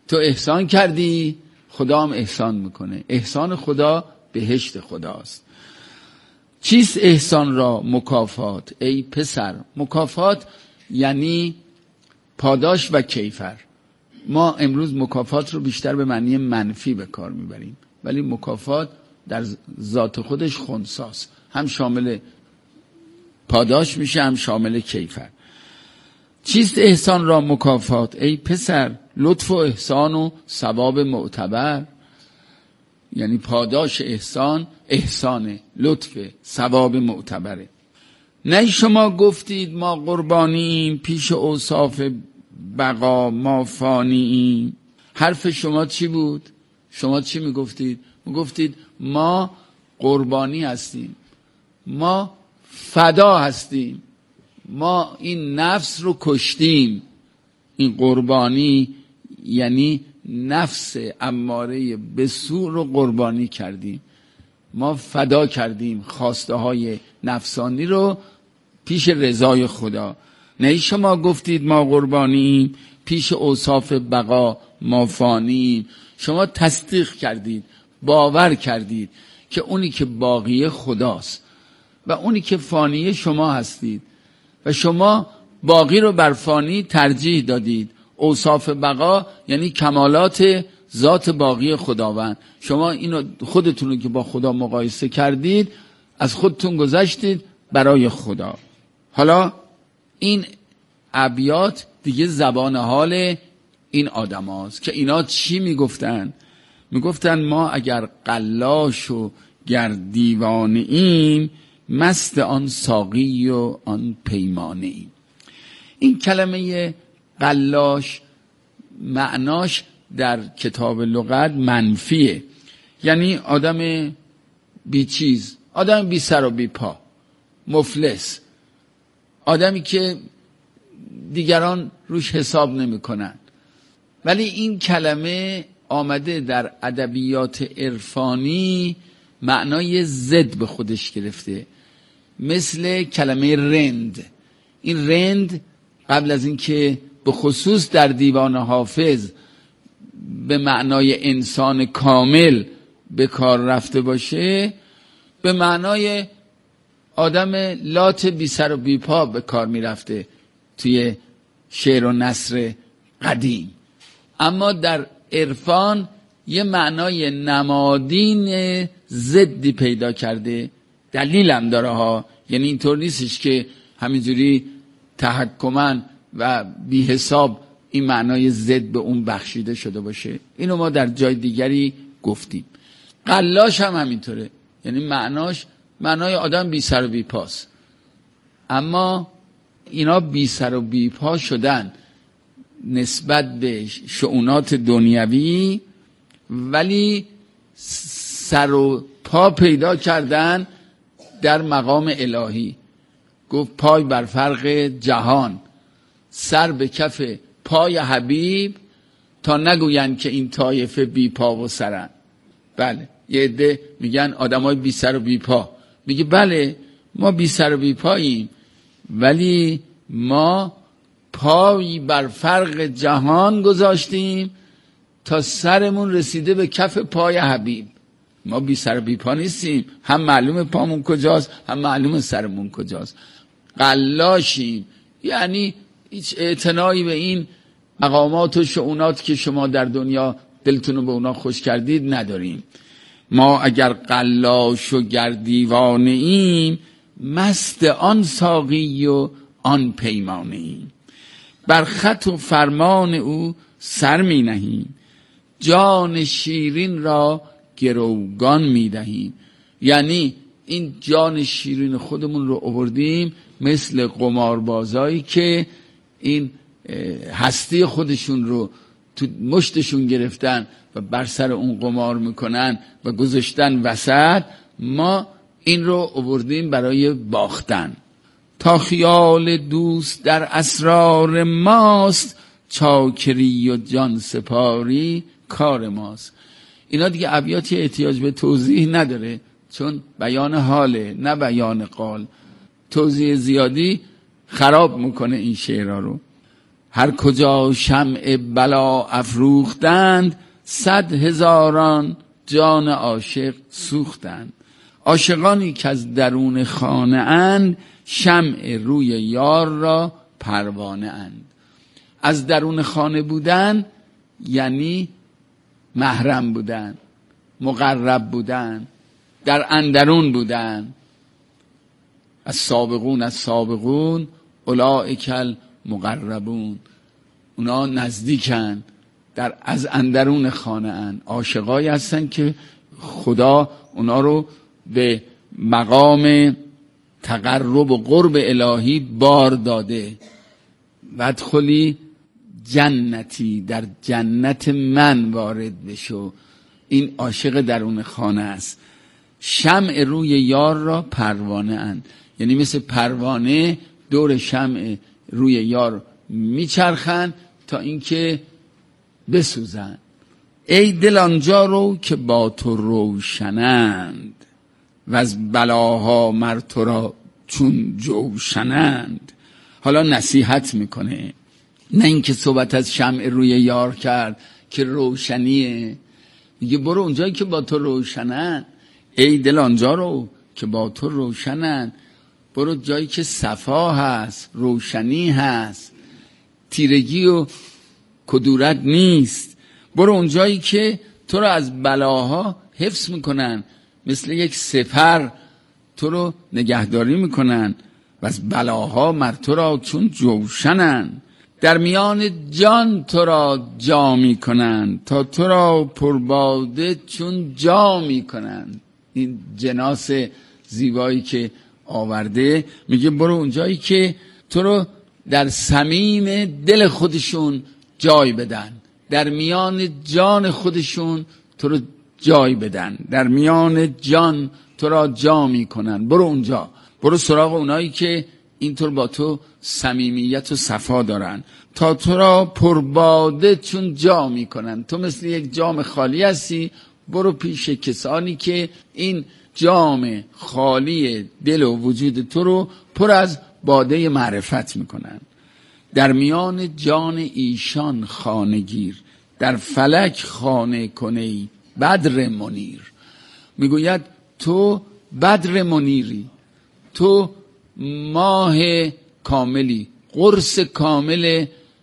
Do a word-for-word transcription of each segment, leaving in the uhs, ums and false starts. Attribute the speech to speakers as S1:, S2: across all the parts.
S1: تو احسان کردی، خدا هم احسان میکنه. احسان خدا بهشت خداست. چیست احسان را مکافات ای پسر؟ مکافات یعنی پاداش و کیفر. ما امروز مکافات رو بیشتر به معنی منفی به کار میبریم، ولی مکافات در ذات خودش خنثیست، هم شامل پاداش میشه هم شامل کیفر. چیست احسان را مکافات ای پسر؟ لطف و احسان و ثواب معتبر. یعنی پاداش احسان احسانه، لطف، ثواب معتبره. نه شما گفتید ما قربانیم، پیش اوصاف بقا ما فانیم. حرف شما چی بود؟ شما چی میگفتید؟ میگفتید ما قربانی هستیم، ما فدا هستیم، ما این نفس رو کشتیم. این قربانی یعنی نفس اماره به سو رو قربانی کردیم، ما فدا کردیم خواسته های نفسانی رو پیش رضای خدا. نه شما گفتید ما قربانیم، پیش اوصاف بقا ما فانیم. شما تصدیق کردید، باور کردید که اونی که باقی خداست و اونی که فانی شما هستید و شما باقی رو بر فانی ترجیح دادید. اوصاف بقا یعنی کمالات ذات باقی خداوند. شما اینو خودتون رو که با خدا مقایسه کردید، از خودتون گذشتید برای خدا. حالا این ابیات دیگه زبان حال این آدم هاست که اینا چی میگفتن؟ میگفتن ما اگر قلاش و گر دیوانه ایم، مست آن ساقی و آن پیمانه ایم. این کلمه قلاش معناش در کتاب لغت منفیه، یعنی آدم بی چیز، آدم بی سر و بی پا، مفلس، آدمی که دیگران روش حساب نمی کنن. ولی این کلمه آمده در ادبیات عرفانی معنای ضد به خودش گرفته، مثل کلمه رند. این رند قبل از اینکه به خصوص در دیوان حافظ به معنای انسان کامل به کار رفته باشه، به معنای آدم لات بی سر و بی پا به کار می رفته توی شعر و نثر قدیم. اما در عرفان یه معنای نمادین ضدی پیدا کرده. دلیلم داره ها، یعنی اینطور نیستش که همینجوری تحکماً و بی حساب این معنای ضد به اون بخشیده شده باشه. اینو ما در جای دیگری گفتیم. قلاش هم همینطوره، یعنی معناش معنای آدم بی سر و بی پاست. اما اینا بی سر و بی پا شدن نسبت به شؤونات دنیوی، ولی سر و پا پیدا کردن در مقام الهی. گفت پای بر فرق جهان، سر به کف پای حبیب، تا نگوین که این طایفه بی پا و سرن. بله، یه عده میگن آدمای بی سر و بی پا. میگه بله ما بی سر و بی پاییم، ولی ما پای بر فرق جهان گذاشتیم تا سرمون رسیده به کف پای حبیب. ما بی سر و بی پا نیستیم، هم معلوم پامون کجاست هم معلوم سرمون کجاست. قلاشیم، یعنی هیچ اعتنایی به این مقامات و شؤونات که شما در دنیا دلتون رو به اونا خوش کردید نداریم. ما اگر قلاش و گر دیوانه ایم، مست آن ساقی و آن پیمانه ایم. بر خط و فرمان او سر می نهیم، جان شیرین را گروگان می دهیم. یعنی این جان شیرین خودمون رو آوردیم مثل قماربازایی که این هستی خودشون رو تو مشتشون گرفتن و بر سر اون قمار میکنن و گذاشتن وسط. ما این رو آوردیم برای باختن. تا خیال دوست در اسرار ماست، چاکری و جان سپاری کار ماست. اینا دیگه ابیاتی احتیاج به توضیح نداره، چون بیان حاله نه بیان قال. توضیح زیادی خراب میکنه این شعرها رو. هر کجا شمع بلا افروختند، صد هزاران جان عاشق سوختند. عاشقانی که از درون خانه اند، شمع روی یار را پروانه اند. از درون خانه بودن یعنی محرم بودن، مقرب بودن، در اندرون بودن. از سابقون از سابقون اولئک المقربون، اونا نزدیکن، در از اندرون خانه اند. عاشقایی هستن که خدا اونا رو به مقام تقرب و قرب الهی بار داده. ودخلی جنتی، در جنت من وارد بشو. این عاشق درون خانه است. شمع روی یار را پروانه اند، یعنی مثل پروانه دور شمع روی یار میچرخن تا اینکه بسوزن. ای دل آنجا رو که با تو روشنند، و از بلاها مر تو را چون جوشنند. حالا نصیحت میکنه، نه اینکه صحبت از شمع روی یار کرد که روشنیه، میگه برو اونجایی که با تو روشنن. ای دل آنجا رو که با تو روشنن، برو جایی که صفا هست، روشنی هست، تیرگی و کدورت نیست. برو اونجایی که تو رو از بلاها حفظ میکنن، مثل یک سپر تو رو نگهداری میکنن. و از بلاها مر تو را چون جوشنن، در میان جان تو را جا میکنن، تا تو را پرباده چون جا میکنن. این جناس زیبایی که آورده، میگه برو اونجایی که تو رو در صمیم دل خودشون جای بدن، در میان جان خودشون تو رو جای بدن، در میان جان تو را جا میکنن. برو اونجا، برو سراغ اونایی که اینطور با تو صمیمیت و صفا دارن، تا تو را پرباده چون جا میکنن. تو مثل یک جام خالی هستی، برو پیش کسانی که این جام خالی دل و وجود تو رو پر از باده معرفت میکنن. در میان جان ایشان خانه گیر، در فلک خانه کنی بدر منیر. میگوید تو بدر منیری، تو ماه کاملی، قرص کامل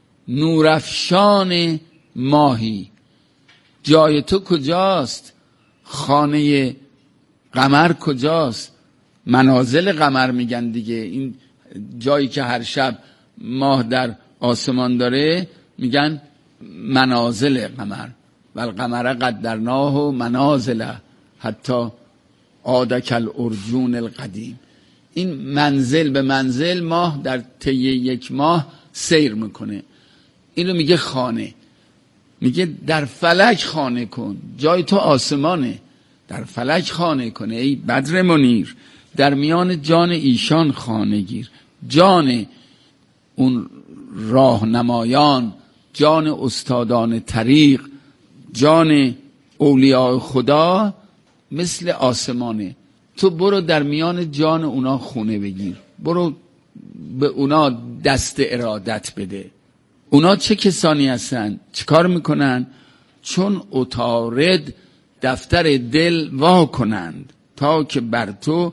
S1: نورافشان ماهی. جای تو کجاست؟ خانه قمر کجاست؟ منازل قمر میگن دیگه، این جایی که هر شب ماه در آسمان داره میگن منازل قمر. و القمر قدرناه منازل حتی عاد کالعرجون القدیم. این منزل به منزل ماه در طی یک ماه سیر میکنه. این رو میگه خانه. میگه در فلک خانه کن، جای تو آسمانه، در فلک خانه کنه ای بدر منیر. در میان جان ایشان خانه گیر. جان اون راهنمایان، جان استادان طریق، جان اولیاء خدا مثل آسمانه. تو برو در میان جان اونا خونه بگیر، برو به اونا دست ارادت بده. اونا چه کسانی هستن؟ چه کار میکنن؟ چون عطارد دفتر دل وا کنند، تا که بر تو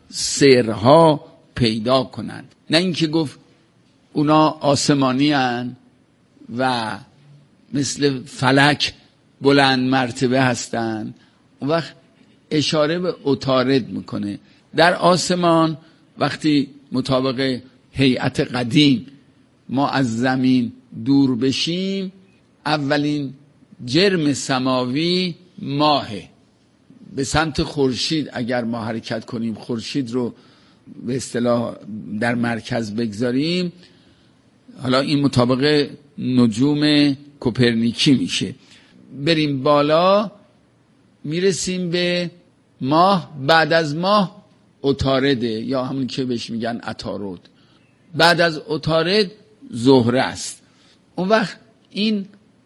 S1: سرها پیدا کنند. نه اینکه گفت اونا آسمانی هن و مثل فلک بلند مرتبه هستن. اون وقت اشاره به عطارد میکنه. در آسمان وقتی مطابق هیئت قدیم ما از زمین دور بشیم، اولین جرم سماوی ماهه. به سمت خورشید اگر ما حرکت کنیم، خورشید رو به اصطلاح در مرکز بگذاریم، حالا این مطابق نجوم کوپرنیکی میشه، بریم بالا میرسیم به ماه. بعد از ماه عطارده، یا همون که بهش میگن عطارد. بعد از عطارد زهره است. اون وقت این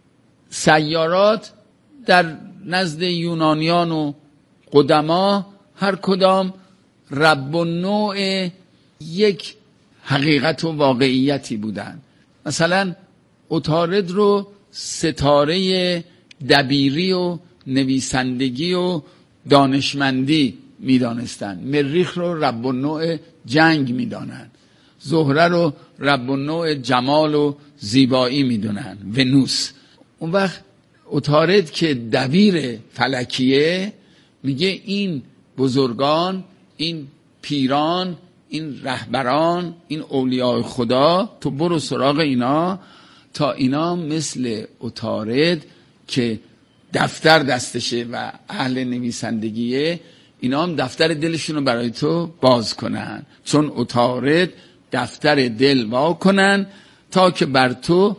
S1: سیارات در نزد یونانیان و قدما هر کدام رب النوع یک حقیقت و واقعیتی بودن. مثلا عطارد رو ستاره دبیری و نویسندگی و دانشمندی میدانستن. مریخ رو رب النوع جنگ میدانن. زهره رو رب النوع جمال و زیبایی میدونن. ونوس. اون وقت عطارد که دبیر فلکیه میگه این بزرگان، این پیران، این رهبران، این اولیاء خدا، تو برو سراغ اینا تا اینا مثل عطارد که دفتر دستشه و اهل نویسندگیه، اینا هم دفتر دلشون رو برای تو باز کنن، چون عطارد دفتر دل وا کنن تا که بر تو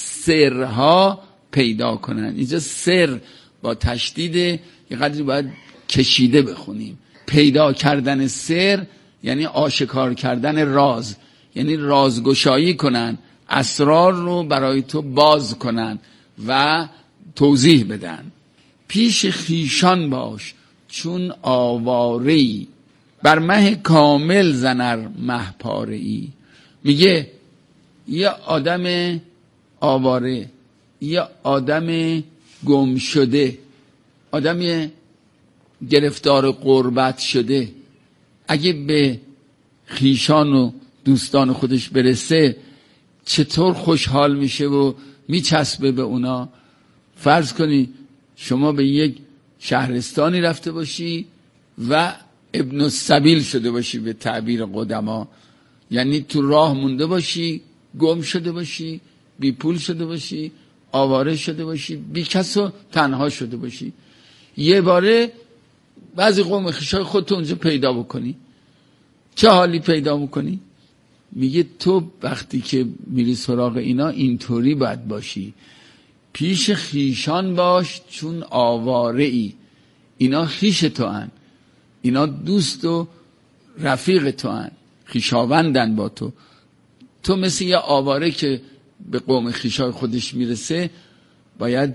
S1: سرها پیدا کنن. اینجا سر با تشدید یه قدری باید کشیده بخونیم. پیدا کردن سر یعنی آشکار کردن راز، یعنی رازگشایی کنن، اسرار رو برای تو باز کنن و توضیح بدن. پیش خیشان باش چون آواره‌ای، بر مه کامل زنر مه پاره‌ای. میگه یه آدم آواره، یه آدم گم شده، آدم گرفتار غربت شده، اگه به خیشان و دوستان خودش برسه چطور خوشحال میشه و میچسبه به اونا. فرض کنی شما به یک شهرستانی رفته باشی و ابن السبیل شده باشی به تعبیر قدما، یعنی تو راه مونده باشی، گم شده باشی، بی پول شده باشی، آواره شده باشی، بی کس و تنها شده باشی. یه باره بعضی قوم خیشای خودتو اونجا پیدا بکنی، چه حالی پیدا بکنی؟ میگه تو وقتی که میری سراغ اینا اینطوری باید باشی، پیش خیشان باش چون آواره ای. اینا خیش تو هن، اینا دوست و رفیق تو هن، خیشاوندن با تو. تو مثل یه آواره که به قوم خیشای خودش میرسه باید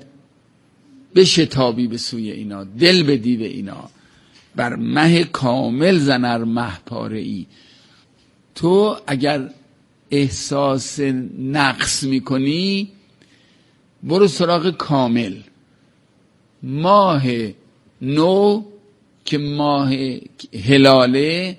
S1: بشتابی به سوی اینا، دل بدی به اینا. بر مه کامل زنر مه پاره ای. تو اگر احساس نقص میکنی برو سراغ کامل. ماه نو که ماه هلاله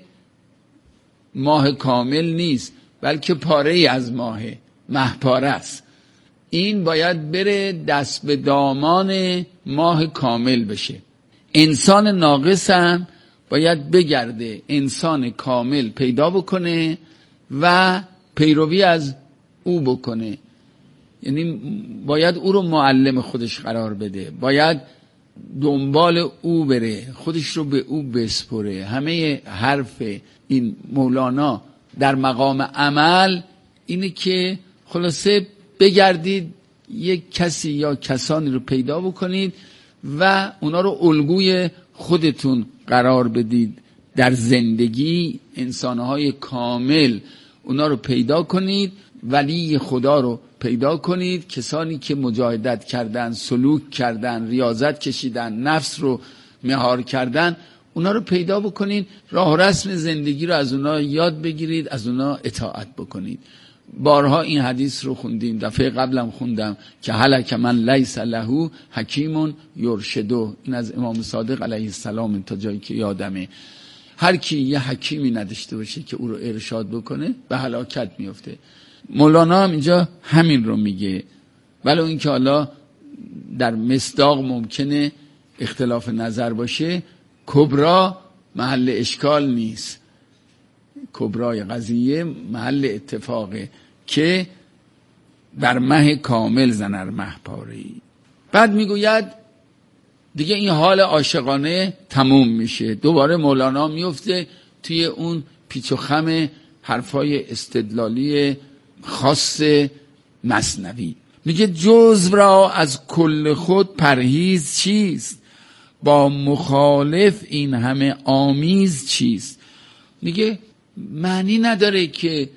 S1: ماه کامل نیست، بلکه پاره ای از ماهه، مه پاره است. این باید بره دست به دامان ماه کامل بشه. انسان ناقص هم باید بگرده انسان کامل پیدا بکنه و پیروی از او بکنه. یعنی باید او رو معلم خودش قرار بده، باید دنبال او بره، خودش رو به او بسپره. همه حرف این مولانا در مقام عمل اینه که خلاصه بگردید یک کسی یا کسانی رو پیدا بکنید و اونا رو الگوی خودتون قرار بدید در زندگی. انسانهای کامل اونا رو پیدا کنید، ولی خدا رو پیدا کنید، کسانی که مجاهدت کردن، سلوک کردن، ریاضت کشیدن، نفس رو مهار کردن، اونا رو پیدا بکنید، راه و رسم زندگی رو از اونا یاد بگیرید، از اونا اطاعت بکنید. بارها این حدیث رو خوندیم، دفعه قبلم خوندم که هلک من لیس له حکیم یرشدو. این از امام صادق علیه السلام تا جایی که یادمه. هر کی یه حکیمی نداشته باشه که او رو ارشاد بکنه به هلاکت میفته. مولانا هم اینجا همین رو میگه، ولی این که حالا در مصداق ممکنه اختلاف نظر باشه. کبرا محل اشکال نیست، کبرای قضیه محل اتفاقه که بر مه کامل زنر مه پاره‌ای. بعد میگوید دیگه این حال عاشقانه تموم میشه. دوباره مولانا میفته توی اون پیچ و خم حرفای استدلالی خاص مثنوی. میگه جزو را از کل خود پرهیز چیست، با مخالف این همه آمیز چیست. میگه معنی نداره که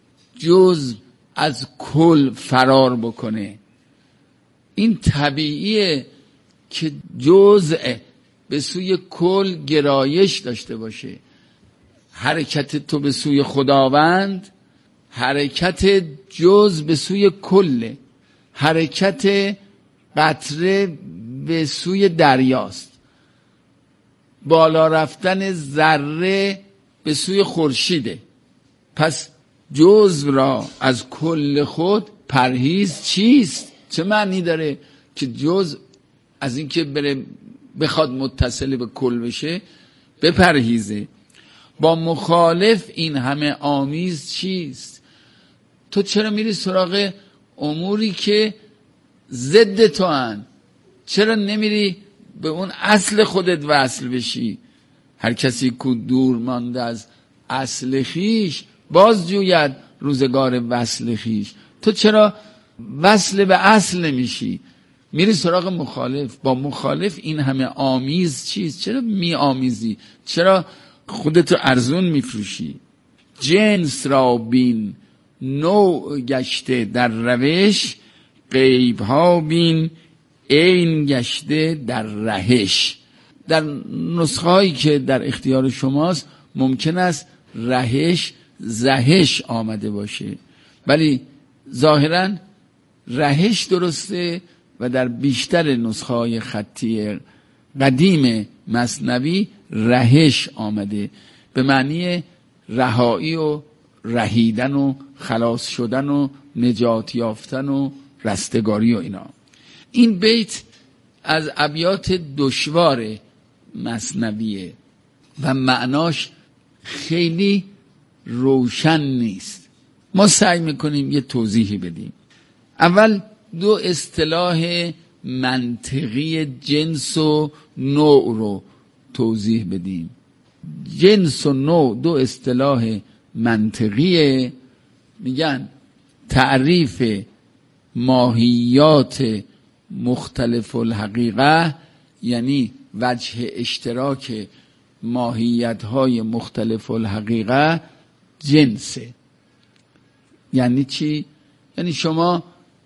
S1: جزء از کل فرار بکنه. این طبیعیه که جزء به سوی کل گرایش داشته باشه. حرکت تو به سوی خداوند حرکت جزء به سوی کله. حرکت قطره به سوی دریاست، بالا رفتن ذره به سوی خورشیده. پس جزو را از کل خود پرهیز چیست؟ چه معنی داره که جزو از اینکه بره بخواد متصل به کل بشه بپرهیزه؟ با مخالف این همه آمیز چیست؟ تو چرا میری سراغ اموری که ضد تو هن؟ چرا نمیری به اون اصل خودت وصل بشی؟ هر کسی که دور مانده از اصل خیش باز جوید روزگار وصل خیش. تو چرا وصل به اصل نمیشی؟ میری سراغ مخالف. با مخالف این همه آمیز چیست؟ چرا می آمیزی؟ چرا خودتو ارزون میفروشی؟ جنس را بین نوع گشته در روش، غیب ها بین عین گشته در رهش. در نسخه هایی که در اختیار شماست ممکن است رهش زهش آمده باشه، ولی ظاهرا رهش درسته و در بیشتر نسخه های خطی قدیم مثنوی رهش آمده به معنی رهایی و رهیدن و خلاص شدن و نجات یافتن و رستگاری و اینا. این بیت از ابیات دشوار مثنویه و معناش خیلی روشن نیست. ما سعی میکنیم یه توضیحی بدیم. اول دو اصطلاح منطقی جنس و نوع رو توضیح بدیم. جنس و نوع دو اصطلاح منطقیه، میگن تعریف ماهیات مختلف الحقیقه، یعنی وجه اشتراک ماهیت‌های مختلف الحقیقه جنسه. یعنی چی؟ یعنی شما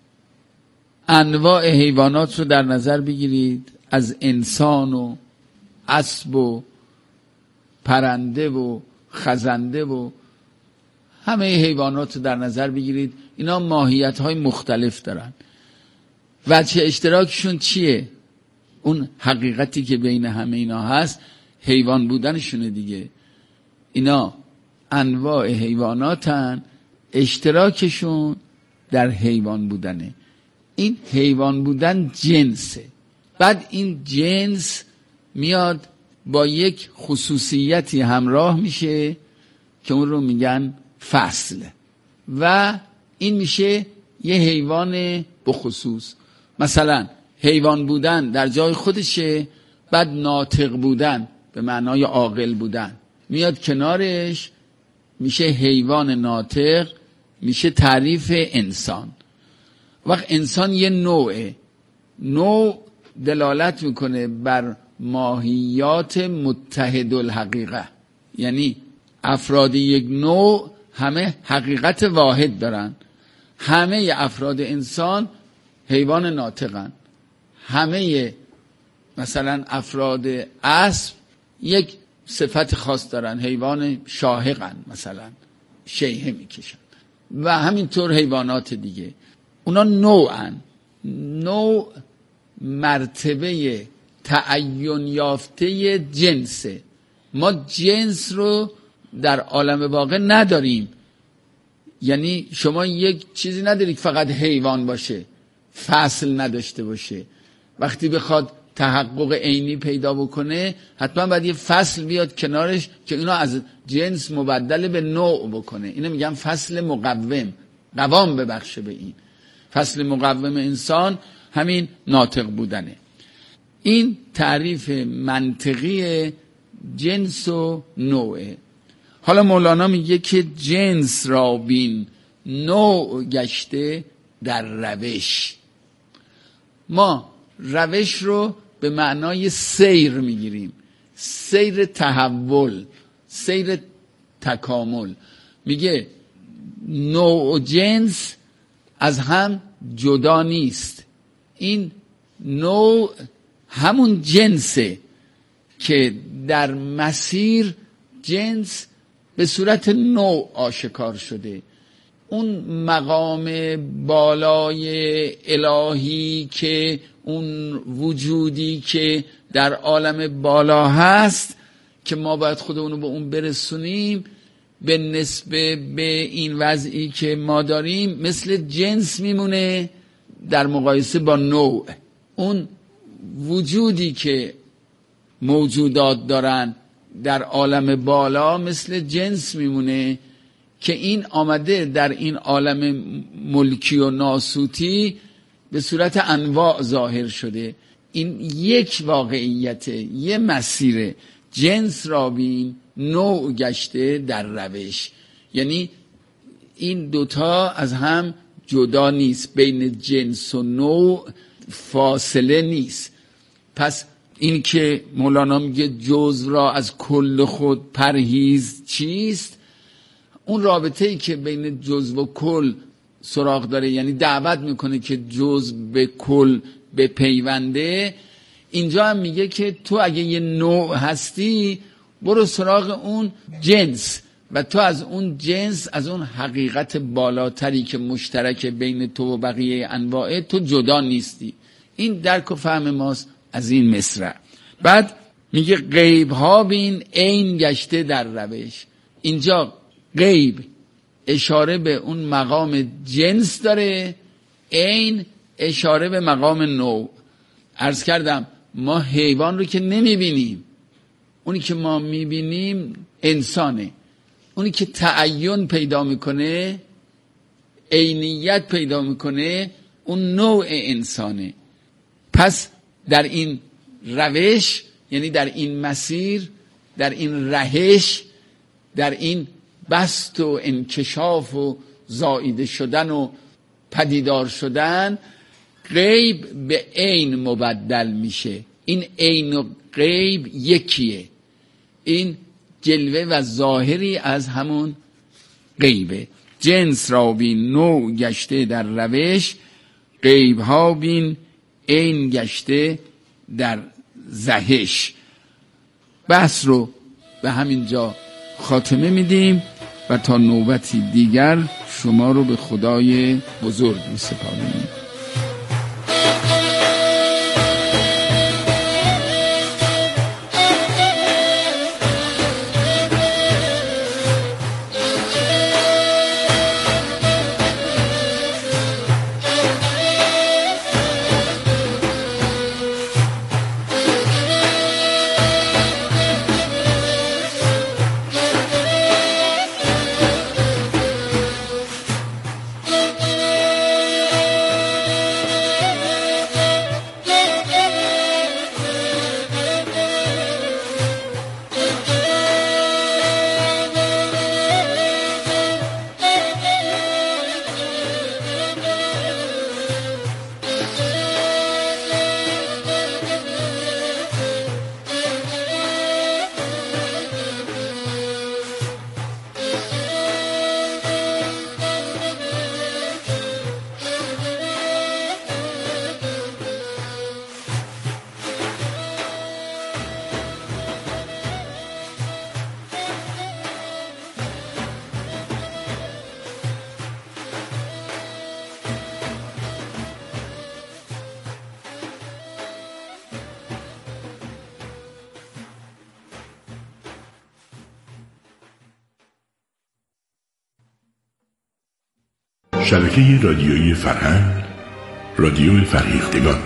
S1: انواع حیوانات رو در نظر بگیرید، از انسان و اسب و پرنده و خزنده و همه حیوانات رو در نظر بگیرید، اینا ماهیت‌های مختلف دارن. وجه اشتراکشون چیه؟ اون حقیقتی که بین همه اینا هست حیوان بودنشونه دیگه. اینا انواع حیواناتن، اشتراکشون در حیوان بودنه. این حیوان بودن جنسه. بعد این جنس میاد با یک خصوصیتی همراه میشه که اون رو میگن فصل، و این میشه یه حیوان بخصوص. مثلا حیوان بودن در جای خودشه، بعد ناطق بودن به معنای عاقل بودن میاد کنارش، میشه حیوان ناطق، میشه تعریف انسان. وقت انسان یه نوعه، نوع دلالت میکنه بر ماهیات متحد الحقیقه، یعنی افراد یک نوع همه حقیقت واحد دارن. همه افراد انسان حیوان ناطقن، همه مثلا افراد اسب یک صفت خاص دارن، حیوان شاهقن، مثلا شیهه میکشن، و همینطور حیوانات دیگه. اونا نوعن. نوع مرتبه تعین یافته جنسه. ما جنس رو در عالم واقع نداریم. یعنی شما یک چیزی نداری که فقط حیوان باشه، فصل نداشته باشه. وقتی بخواد تحقق عینی پیدا بکنه حتما باید یه فصل بیاد کنارش که اینا از جنس مبدل به نوع بکنه. اینو میگن فصل مقوم، قوام ببخشه به این. فصل مقوم انسان همین ناطق بودنه. این تعریف منطقی جنس و نوعه. حالا مولانا میگه که جنس را بین نوع گشته در روش. ما روش رو به معنای سیر میگیریم، سیر تحول، سیر تکامل. میگه نوع و جنس از هم جدا نیست. این نوع همون جنسه که در مسیر جنس به صورت نوع آشکار شده. اون مقام بالای الهی که اون وجودی که در عالم بالا هست که ما باید خودمونو به اون برسونیم، به نسبه به این وضعی که ما داریم مثل جنس میمونه در مقایسه با نوع. اون وجودی که موجودات دارن در عالم بالا مثل جنس میمونه که این آمده در این عالم ملکی و ناسوتی به صورت انواع ظاهر شده. این یک واقعیت، یه مسیر. جنس را بین، نوع گشته در روش. یعنی این دوتا از هم جدا نیست، بین جنس و نوع فاصله نیست. پس این که مولانا میگه جزو را از کل خود پرهیز چیست، اون رابطه ای که بین جزو و کل سراغ داره، یعنی دعوت میکنه که جزو به کل به پیونده. اینجا هم میگه که تو اگه یه نوع هستی برو سراغ اون جنس و تو از اون جنس، از اون حقیقت بالاتری که مشترک بین تو و بقیه انواع، تو جدا نیستی. این درک و فهم ماست از این مصرع. بعد میگه غیب ها بین عین گشته در روش. اینجا غیب اشاره به اون مقام جنس داره، عین اشاره به مقام نوع. عرض کردم ما حیوان رو که نمیبینیم، اونی که ما میبینیم انسانه. اونی که تعین پیدا میکنه، عینیت پیدا میکنه، اون نوع انسانه. پس در این روش، یعنی در این مسیر، در این رهش، در این بسط و انکشاف و زائیده شدن و پدیدار شدن، غیب به عین مبدل میشه. این عین و غیب یکیه. این جلوه و ظاهری از همون غیبه. جنس را بین نوع گشته در روش، غیب ها بین عین گشته در زهش. بحث رو به همین جا خاتمه میدیم و تا نوبتی دیگر شما رو به خدای بزرگ میسپاریم.
S2: شبکه رادیویی فرهنگ، رادیو فرهیختگان.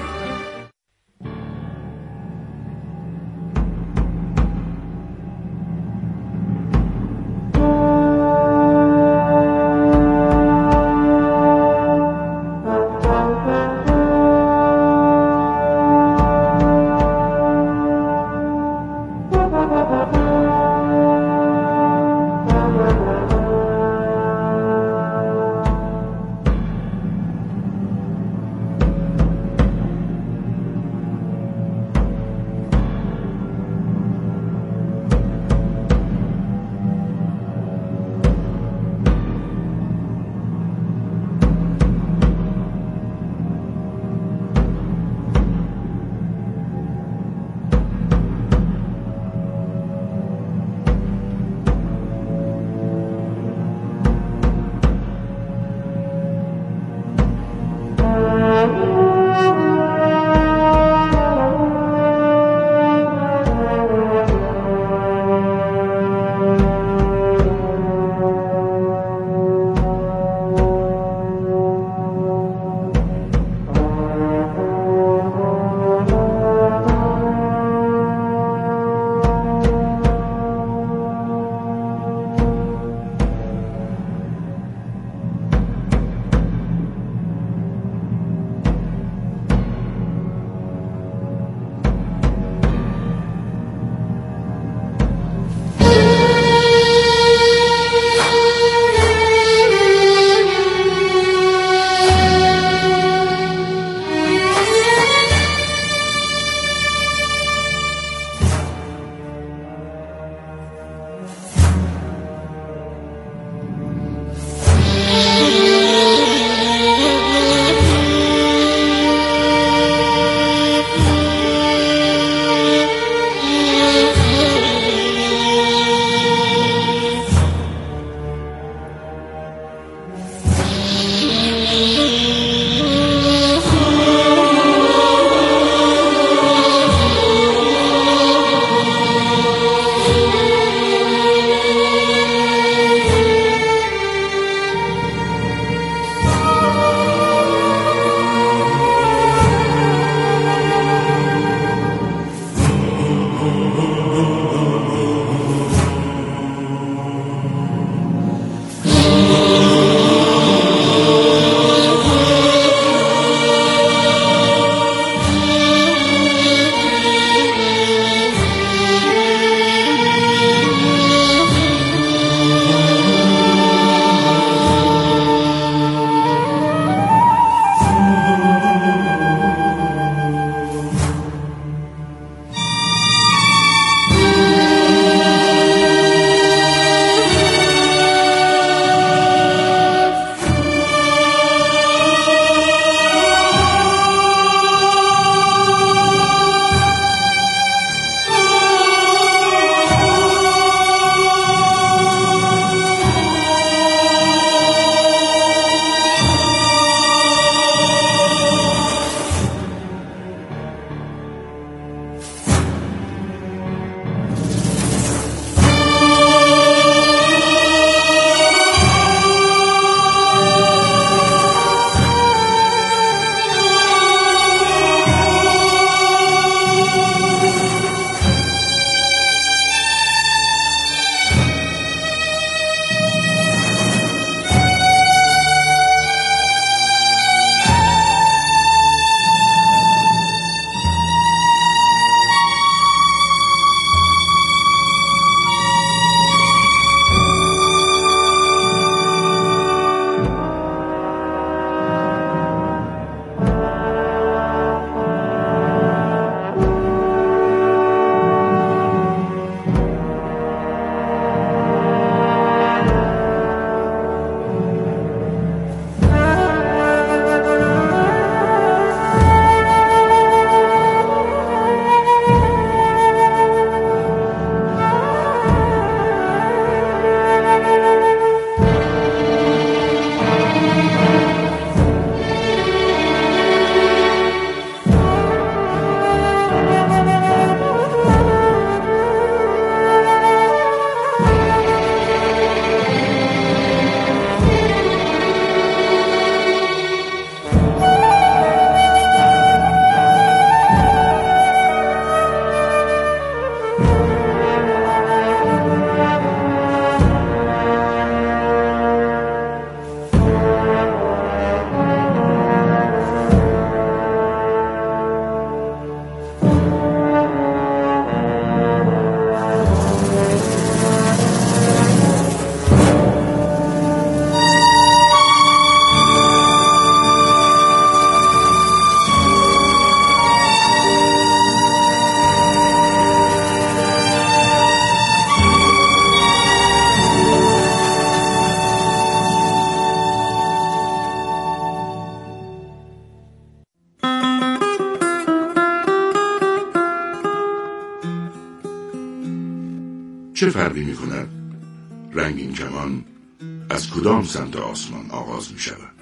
S2: چه فرقی می کند رنگین کمان از کدام سمت آسمان آغاز می شود؟